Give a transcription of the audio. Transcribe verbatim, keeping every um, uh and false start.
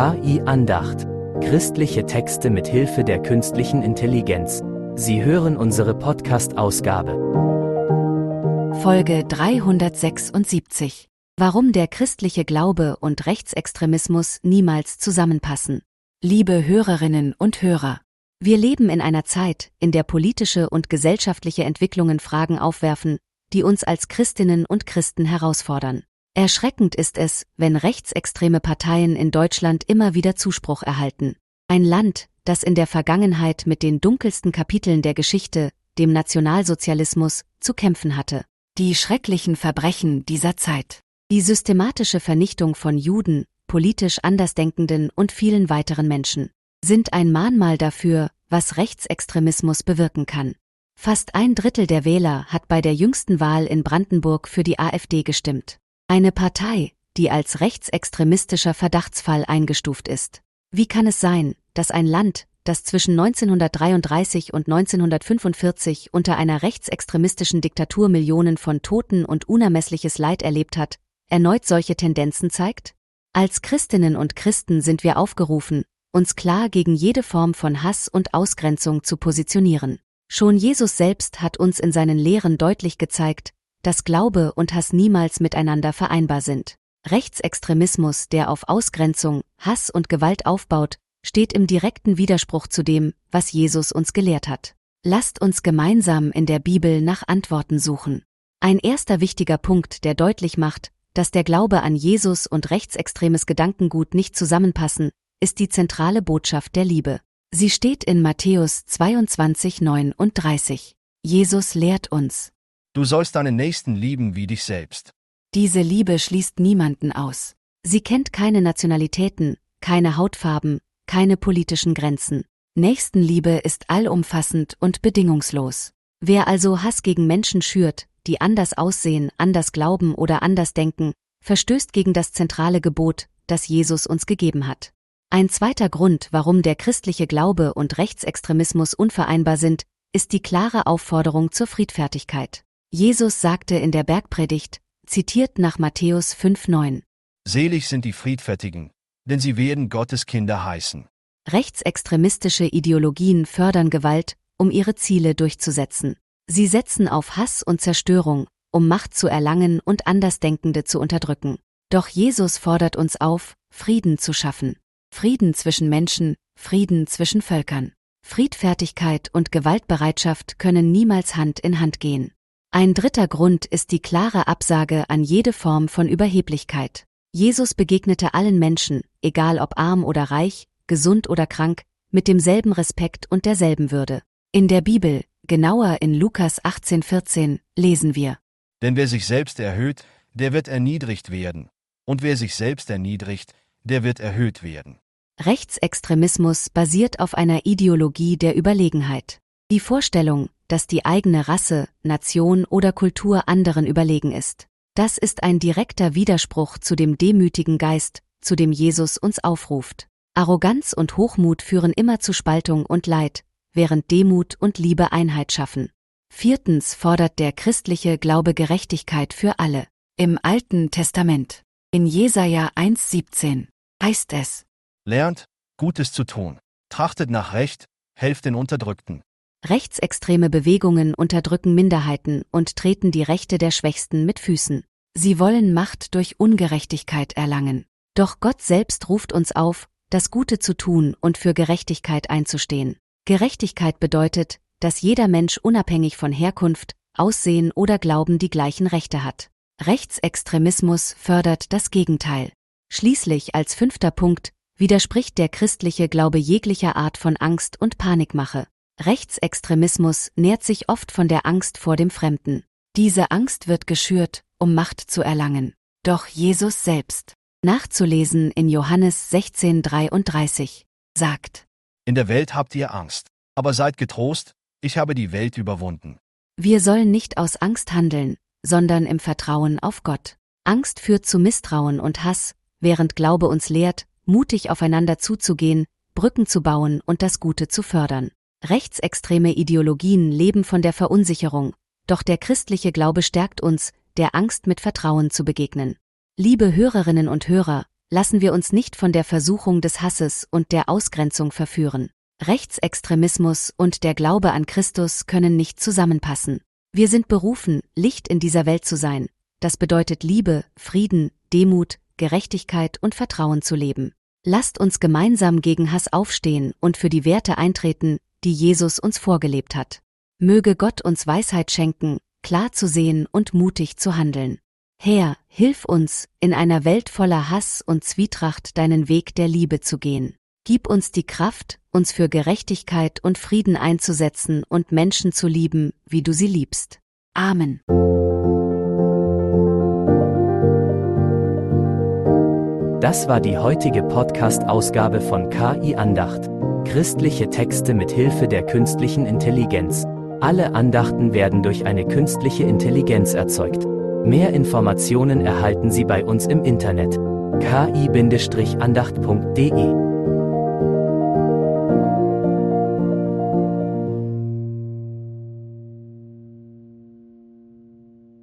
K I-Andacht. Christliche Texte mit Hilfe der künstlichen Intelligenz. Sie hören unsere Podcast-Ausgabe. Folge dreihundertsechsundsiebzig. Warum der christliche Glaube und Rechtsextremismus niemals zusammenpassen. Liebe Hörerinnen und Hörer, wir leben in einer Zeit, in der politische und gesellschaftliche Entwicklungen Fragen aufwerfen, die uns als Christinnen und Christen herausfordern. Erschreckend ist es, wenn rechtsextreme Parteien in Deutschland immer wieder Zuspruch erhalten. Ein Land, das in der Vergangenheit mit den dunkelsten Kapiteln der Geschichte, dem Nationalsozialismus, zu kämpfen hatte. Die schrecklichen Verbrechen dieser Zeit. Die systematische Vernichtung von Juden, politisch Andersdenkenden und vielen weiteren Menschen sind ein Mahnmal dafür, was Rechtsextremismus bewirken kann. Fast ein Drittel der Wähler hat bei der jüngsten Wahl in Brandenburg für die AfD gestimmt. Eine Partei, die als rechtsextremistischer Verdachtsfall eingestuft ist. Wie kann es sein, dass ein Land, das zwischen neunzehnhundertdreiunddreißig und neunzehnhundertfünfundvierzig unter einer rechtsextremistischen Diktatur Millionen von Toten und unermessliches Leid erlebt hat, erneut solche Tendenzen zeigt? Als Christinnen und Christen sind wir aufgerufen, uns klar gegen jede Form von Hass und Ausgrenzung zu positionieren. Schon Jesus selbst hat uns in seinen Lehren deutlich gezeigt, dass Glaube und Hass niemals miteinander vereinbar sind. Rechtsextremismus, der auf Ausgrenzung, Hass und Gewalt aufbaut, steht im direkten Widerspruch zu dem, was Jesus uns gelehrt hat. Lasst uns gemeinsam in der Bibel nach Antworten suchen. Ein erster wichtiger Punkt, der deutlich macht, dass der Glaube an Jesus und rechtsextremes Gedankengut nicht zusammenpassen, ist die zentrale Botschaft der Liebe. Sie steht in Matthäus zweiundzwanzig, neununddreißig. Jesus lehrt uns: Du sollst deinen Nächsten lieben wie dich selbst. Diese Liebe schließt niemanden aus. Sie kennt keine Nationalitäten, keine Hautfarben, keine politischen Grenzen. Nächstenliebe ist allumfassend und bedingungslos. Wer also Hass gegen Menschen schürt, die anders aussehen, anders glauben oder anders denken, verstößt gegen das zentrale Gebot, das Jesus uns gegeben hat. Ein zweiter Grund, warum der christliche Glaube und Rechtsextremismus unvereinbar sind, ist die klare Aufforderung zur Friedfertigkeit. Jesus sagte in der Bergpredigt, zitiert nach Matthäus fünf neun: Selig sind die Friedfertigen, denn sie werden Gottes Kinder heißen. Rechtsextremistische Ideologien fördern Gewalt, um ihre Ziele durchzusetzen. Sie setzen auf Hass und Zerstörung, um Macht zu erlangen und Andersdenkende zu unterdrücken. Doch Jesus fordert uns auf, Frieden zu schaffen. Frieden zwischen Menschen, Frieden zwischen Völkern. Friedfertigkeit und Gewaltbereitschaft können niemals Hand in Hand gehen. Ein dritter Grund ist die klare Absage an jede Form von Überheblichkeit. Jesus begegnete allen Menschen, egal ob arm oder reich, gesund oder krank, mit demselben Respekt und derselben Würde. In der Bibel, genauer in Lukas achtzehn vierzehn, lesen wir: Denn wer sich selbst erhöht, der wird erniedrigt werden. Und wer sich selbst erniedrigt, der wird erhöht werden. Rechtsextremismus basiert auf einer Ideologie der Überlegenheit. Die Vorstellung, dass die eigene Rasse, Nation oder Kultur anderen überlegen ist. Das ist ein direkter Widerspruch zu dem demütigen Geist, zu dem Jesus uns aufruft. Arroganz und Hochmut führen immer zu Spaltung und Leid, während Demut und Liebe Einheit schaffen. Viertens fordert der christliche Glaube Gerechtigkeit für alle. Im Alten Testament, in Jesaja eins siebzehn, heißt es: Lernt, Gutes zu tun. Trachtet nach Recht, helft den Unterdrückten. Rechtsextreme Bewegungen unterdrücken Minderheiten und treten die Rechte der Schwächsten mit Füßen. Sie wollen Macht durch Ungerechtigkeit erlangen. Doch Gott selbst ruft uns auf, das Gute zu tun und für Gerechtigkeit einzustehen. Gerechtigkeit bedeutet, dass jeder Mensch unabhängig von Herkunft, Aussehen oder Glauben die gleichen Rechte hat. Rechtsextremismus fördert das Gegenteil. Schließlich als fünfter Punkt widerspricht der christliche Glaube jeglicher Art von Angst und Panikmache. Rechtsextremismus nährt sich oft von der Angst vor dem Fremden. Diese Angst wird geschürt, um Macht zu erlangen. Doch Jesus selbst, nachzulesen in Johannes sechzehn dreiunddreißig, sagt: In der Welt habt ihr Angst, aber seid getrost, ich habe die Welt überwunden. Wir sollen nicht aus Angst handeln, sondern im Vertrauen auf Gott. Angst führt zu Misstrauen und Hass, während Glaube uns lehrt, mutig aufeinander zuzugehen, Brücken zu bauen und das Gute zu fördern. Rechtsextreme Ideologien leben von der Verunsicherung, doch der christliche Glaube stärkt uns, der Angst mit Vertrauen zu begegnen. Liebe Hörerinnen und Hörer, Lassen wir uns nicht von der Versuchung des Hasses und der Ausgrenzung verführen. Rechtsextremismus und der Glaube an Christus können nicht zusammenpassen. Wir sind berufen, Licht in dieser Welt zu sein. Das bedeutet Liebe, Frieden, Demut, Gerechtigkeit und Vertrauen zu leben. Lasst uns gemeinsam gegen Hass aufstehen und für die Werte eintreten, die Jesus uns vorgelebt hat. Möge Gott uns Weisheit schenken, klar zu sehen und mutig zu handeln. Herr, hilf uns, in einer Welt voller Hass und Zwietracht deinen Weg der Liebe zu gehen. Gib uns die Kraft, uns für Gerechtigkeit und Frieden einzusetzen und Menschen zu lieben, wie du sie liebst. Amen. Das war die heutige Podcast-Ausgabe von K I Andacht. Christliche Texte mit Hilfe der künstlichen Intelligenz. Alle Andachten werden durch eine künstliche Intelligenz erzeugt. Mehr Informationen erhalten Sie bei uns im Internet k i Bindestrich andacht punkt de.